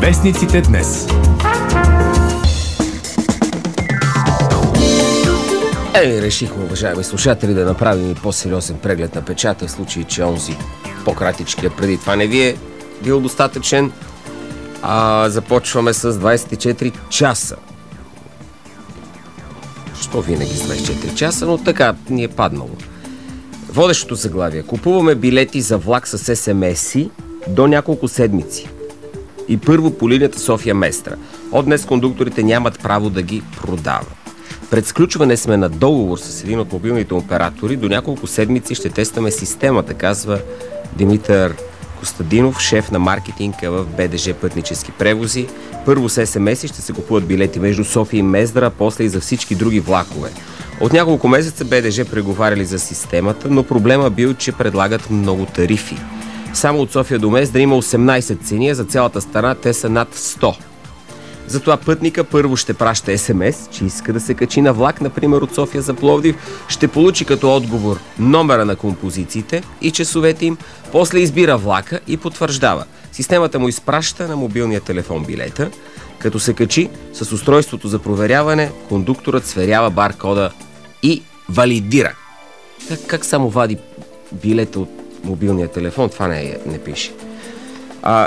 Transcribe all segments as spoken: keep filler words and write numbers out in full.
Вестниците днес. Е, решихме, уважаеми слушатели, да направим и по-сериозен преглед на печата, в случай, че онзи по-кратичкият преди това не ви е бил достатъчен. А, започваме с двайсет и четири часа. Що винаги с двайсет и четири часа, но така ни е паднало. Водещото заглавие. Купуваме билети за влак с ес ем ес-и до няколко седмици. И първо по линията София-Местра. От днес кондукторите нямат право да ги продават. Пред сключване сме на договор с един от мобилните оператори. До няколко седмици ще тестваме системата, казва Димитър Костадинов, шеф на маркетинга в Б Д Ж Пътнически превози. Първо с ес ем ес-и ще се купуват билети между София и Мездра, а после и за всички други влакове. От няколко месеца Б Д Ж преговаряли за системата, но проблема бил, че предлагат много тарифи. Само от София до Мездра има осемнайсет цени, а за цялата страна те са над сто. Затова пътника първо ще праща ес ем ес, че иска да се качи на влак, например от София за Пловдив, ще получи като отговор номера на композициите и часовете им, после избира влака и потвърждава. Системата му изпраща на мобилния телефон билета. Като се качи с устройството за проверяване, кондукторът сверява баркода и валидира. Как, как само вади билета от мобилния телефон? Това не, не пише. А,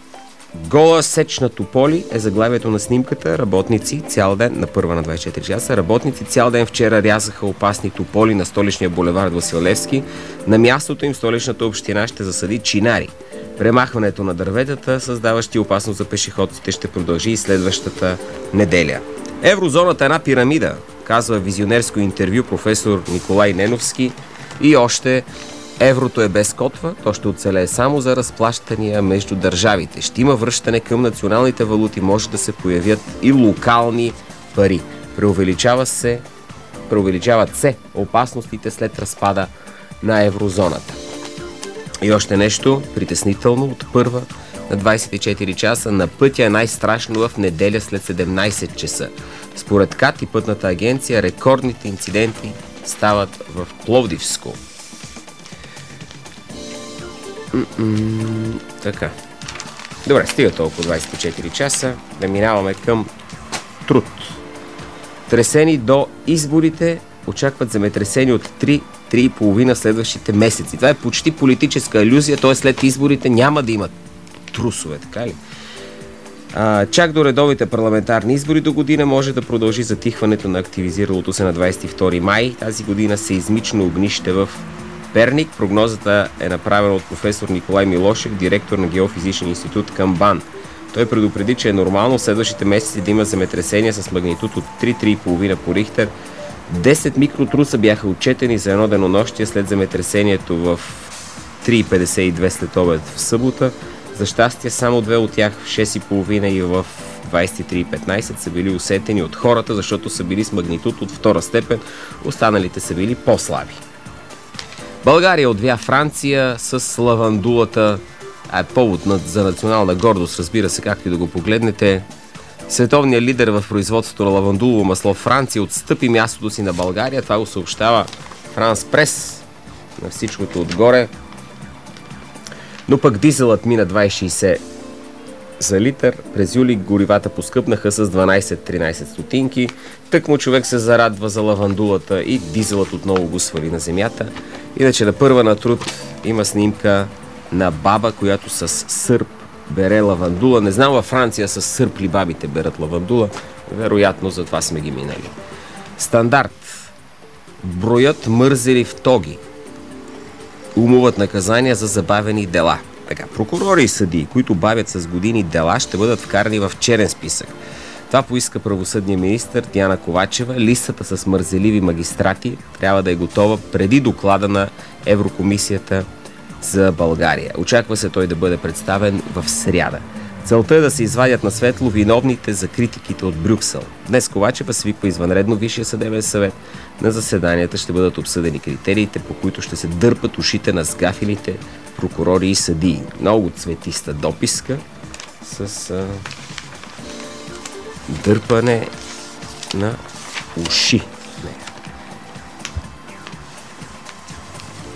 Гола сеч на Тополи е заглавието на снимката. Работници цял ден, на първа на двайсет и четири часа, работници цял ден вчера рязаха опасни тополи на столичния булевард Васил Левски. На мястото им столичната община ще засади чинари. Премахването на дърветата, създаващи опасност за пешеходците, ще продължи и следващата неделя. Еврозоната е една пирамида, казва визионерско интервю професор Николай Неновски. И още: еврото е без котва, то ще оцелее само за разплащания между държавите. Ще има връщане към националните валути, може да се появят и локални пари. Преувеличава се, преувеличават се опасностите след разпада на еврозоната. И още нещо притеснително от първа на двайсет и четири часа. На пътя е най-страшно в неделя след седемнайсет часа. Според КАТ и Пътната агенция, рекордните инциденти стават в Пловдивско. М-м, така. Добре, стига толкова двайсет и четири часа. Да минаваме към труд. Тресени до изборите очакват земетресени от три до три и половина следващите месеци. Това е почти политическа алюзия, т.е. след изборите няма да имат трусове, така ли? А, чак до редовите парламентарни избори до година може да продължи затихването на активизиралото се на двайсет и втори май. Тази година сеизмично огнище в Перник. Прогнозата е направена от професор Николай Милошев, директор на Геофизичен институт към БАН. Той предупреди, че е нормално в следващите месеци да има земетресения с магнитуд от три до три и половина по Рихтер. десет микротруса бяха отчетени за едно денонощие след земетресението в три и петдесет и две след обед в събота. За щастие, само две от тях в шест и половина и в двайсет и три и петнайсет са били усетени от хората, защото са били с магнитуд от втора степен, останалите са били по-слаби. България отвя Франция с лавандулата, а е повод за национална гордост, разбира се, както и да го погледнете. Световният лидер в производството на лавандулово масло Франция отстъпи мястото си на България. Това го съобщава Франс Прес на всичкото отгоре. Но пък дизелът мина двайсет и шейсет за литър. През юли горивата поскъпнаха с дванайсет до тринайсет стотинки. Тъкмо човек се зарадва за лавандулата и дизелът отново го свали на земята. Иначе на първа на труд има снимка на баба, която с сърп бере лавандула. Не знам във Франция с сърп ли бабите берат лавандула. Вероятно за това сме ги минали. Стандарт. Броят мързели в тоги умуват наказания за забавени дела. Така, прокурори и съдии, които бавят с години дела, ще бъдат вкарани в черен списък. Това поиска правосъдния министър Диана Ковачева. Листата с мързеливи магистрати трябва да е готова преди доклада на Еврокомисията за България. Очаква се той да бъде представен в сряда. Целта е да се извадят на светло виновните за критиките от Брюксел. Днес Ковачева свиква извънредно Висшия съдебен съвет. На заседанията ще бъдат обсъдени критериите, по които ще се дърпат ушите на сгафилите прокурори и съдии. Много цветиста дописка с а, дърпане на уши.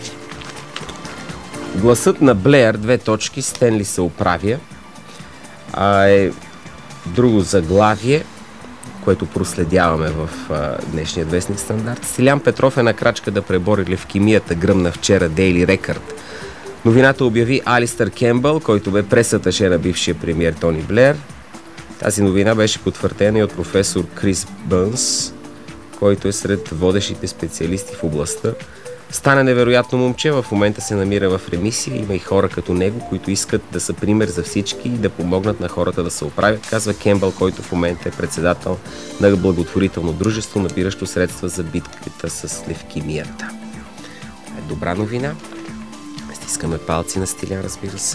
Гласът на Блеер, две точки, Стенли се оправя. а, е друго заглавие, което проследяваме в а, днешния вестник Стандарт. Стилян Петров е на крачка да пребори левкемията, гръмна вчера Дейли Рекърд. Новината обяви Алистър Кембъл, който бе пресаташе на бившия премиер Тони Блер. Тази новина беше потвърдена и от професор Крис Бънс, който е сред водещите специалисти в областта. Стана невероятно момче, в момента се намира в ремисия. Има и хора като него, които искат да са пример за всички и да помогнат на хората да се оправят, казва Кембъл, който в момента е председател на благотворително дружество, набиращо средства за битката с левкемията. Е добра новина. Стискаме палци на Стилян, разбира се.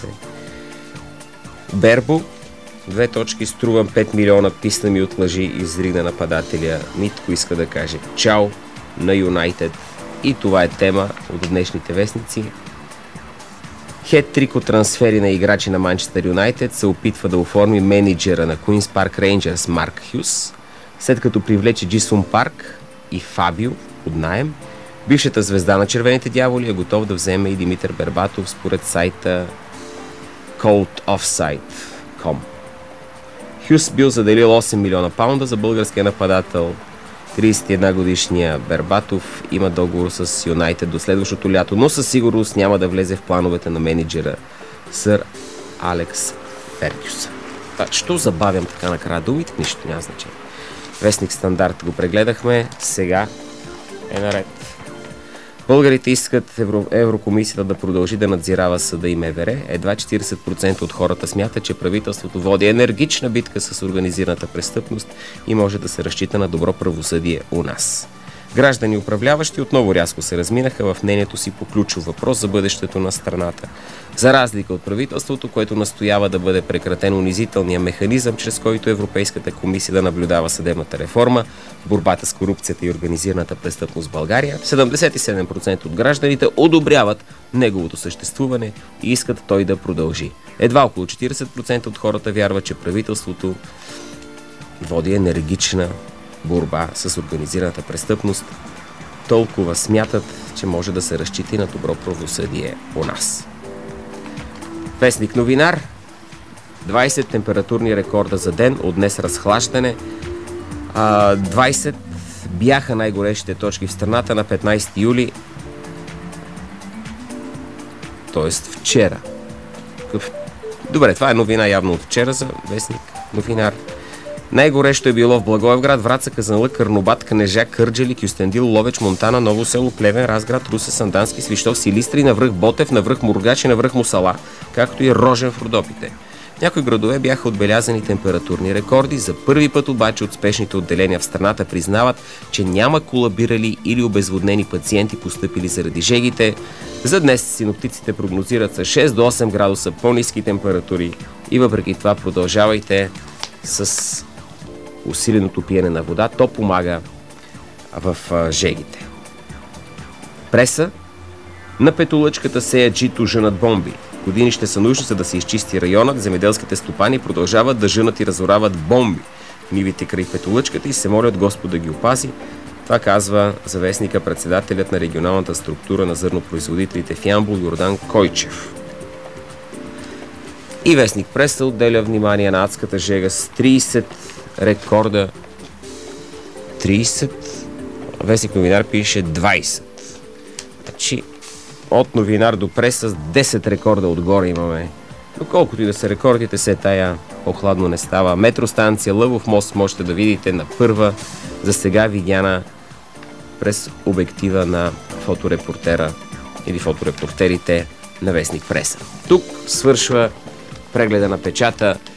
Бербо, две точки, струвам пет милиона, писна ми от лъжи, изригна нападателя. Митко иска да каже чао на Юнайтед. И това е тема от днешните вестници. Хет-трик от трансфери на играчи на Манчестър Юнайтед се опитва да оформи менеджера на Куинс Парк Рейнджърс Марк Хюс, след като привлече Джисун Парк и Фабио под наем. Бившата звезда на Червените дяволи е готов да вземе и Димитър Бербатов, според сайта cold offside точка com. Хюс бил заделил осем милиона паунда за българския нападател. тридесет и една годишния Бербатов има договор с Юнайтед до следващото лято, но със сигурност няма да влезе в плановете на менеджера сър Алекс Фергюсън. Що забавям така накрая думите? Нищо няма значение. Вестник Стандарт го прегледахме, сега е наред. Българите искат Евро... Еврокомисията да продължи да надзирава съда и МВР. Едва четиридесет процента от хората смятат, че правителството води енергична битка с организираната престъпност и може да се разчита на добро правосъдие у нас. Граждани и управляващи отново рязко се разминаха в мнението си по ключов въпрос за бъдещето на страната. За разлика от правителството, което настоява да бъде прекратен унизителния механизъм, чрез който Европейската комисия да наблюдава съдебната реформа, борбата с корупцията и организираната престъпност в България, седемдесет и седем процента от гражданите одобряват неговото съществуване и искат той да продължи. Едва около четиридесет процента от хората вярват, че правителството води енергична борба с организираната престъпност. Толкова смятат, че може да се разчита на добро правосъдие у нас. Вестник Новинар. двайсет температурни рекорда за ден, от днес разхлащане. А, двайсет бяха най-горещите точки в страната на петнайсети юли, т.е. вчера. Добре, това е новина явно от вчера за вестник Новинар. Най-горещо е било в Благоевград, Враца, Казанлък, Карнобат, Кнежа, Кърджали, Кюстендил, Ловеч, Монтана, Ново село, Плевен, Разград, Русе, Сандански, Свищов, Силистри, навръх Ботев, навръх Мургач и навръх Мусала, както и Рожен в Родопите. В някои градове бяха отбелязани температурни рекорди. За първи път обаче от спешните отделения в страната признават, че няма колабирали или обезводнени пациенти, постъпили заради жегите. За днес синоптиците прогнозират с шест до осем градуса по-ниски температури и въпреки това продължавайте с усиленото пиене на вода. То помага в а, жегите. Преса. На Петолъчката сеят жито, жънат бомби. Години ще са нужни, за да се изчисти районът. Земеделските стопани продължават да жънат и разорават бомби в нивите край Петолъчката и се молят Господ да ги опази. Това казва за вестника председателят на регионалната структура на зърнопроизводителите в Ямбол Йордан Койчев. И вестник Преса отделя внимание на адската жега с трийсет рекорда. трийсет. Вестник Новинар пише двайсет. Значи от Новинар до Преса с десет рекорда отгоре имаме. Но колкото и да са рекордите, се тая по-хладно не става. Метростанция Лъвов мост можете да видите на първа, за сега видяна през обектива на фоторепортера или фоторепортерите на вестник Преса. Тук свършва прегледа на печата.